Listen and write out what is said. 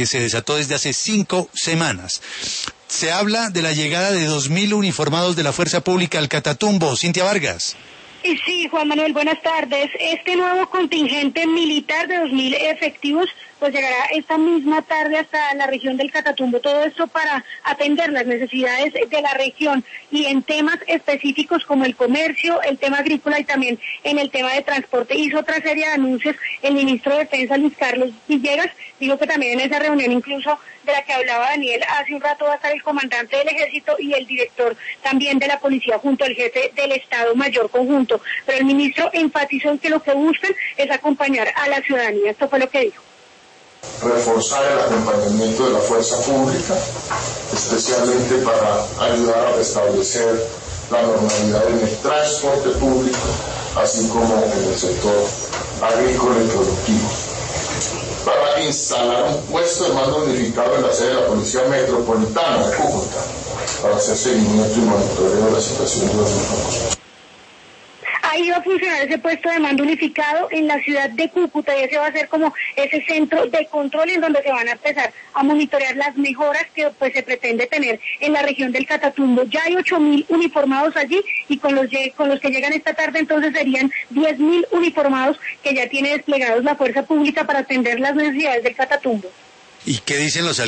que se desató desde hace 5 semanas. Se habla de la llegada de 2.000 uniformados de la Fuerza Pública al Catatumbo. Cintia Vargas. Y sí, Juan Manuel, buenas tardes. Este nuevo contingente militar de 2.000 efectivos pues llegará esta misma tarde hasta la región del Catatumbo. Todo esto para atender las necesidades de la región y en temas específicos como el comercio, el tema agrícola y también en el tema de transporte. Hizo otra serie de anuncios el ministro de Defensa, Luis Carlos Villegas. Dijo que también en esa reunión, incluso de la que hablaba Daniel hace un rato, va a estar el comandante del Ejército y el director también de la Policía junto al jefe del Estado Mayor Conjunto. Pero el ministro enfatizó en que lo que buscan es acompañar a la ciudadanía. Esto fue lo que dijo. Reforzar el acompañamiento de la fuerza pública, especialmente para ayudar a restablecer la normalidad en el transporte público, así como en el sector agrícola y productivo. Para instalar un puesto de mando unificado en la sede de la Policía Metropolitana de Cúcuta, para hacer seguimiento y monitoreo de la situación de los informados. Ahí va a funcionar ese puesto de mando unificado en la ciudad de Cúcuta y ese va a ser como ese centro de control en donde se van a empezar a monitorear las mejoras que pues se pretende tener en la región del Catatumbo. Ya hay 8.000 uniformados allí y con los que llegan esta tarde entonces serían 10.000 uniformados que ya tiene desplegados la fuerza pública para atender las necesidades del Catatumbo. ¿Y qué dicen los